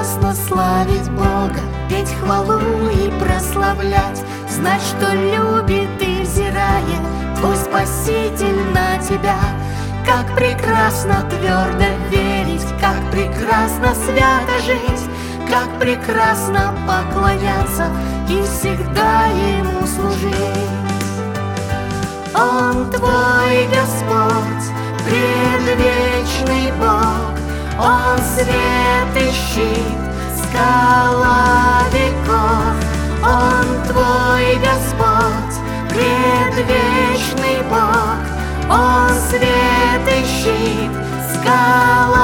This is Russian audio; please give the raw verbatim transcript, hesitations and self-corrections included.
прекрасно славить Бога, петь хвалу и прославлять, знать, что любит и взирает Твой Спаситель на тебя. Как прекрасно твердо верить, как прекрасно свято жить, как прекрасно поклоняться и всегда Ему служить. Он Твой Господь, предвечный Бог, Он свет и щит, скала веков. Он Твой Господь, предвечный Бог, Он свет и щит, скала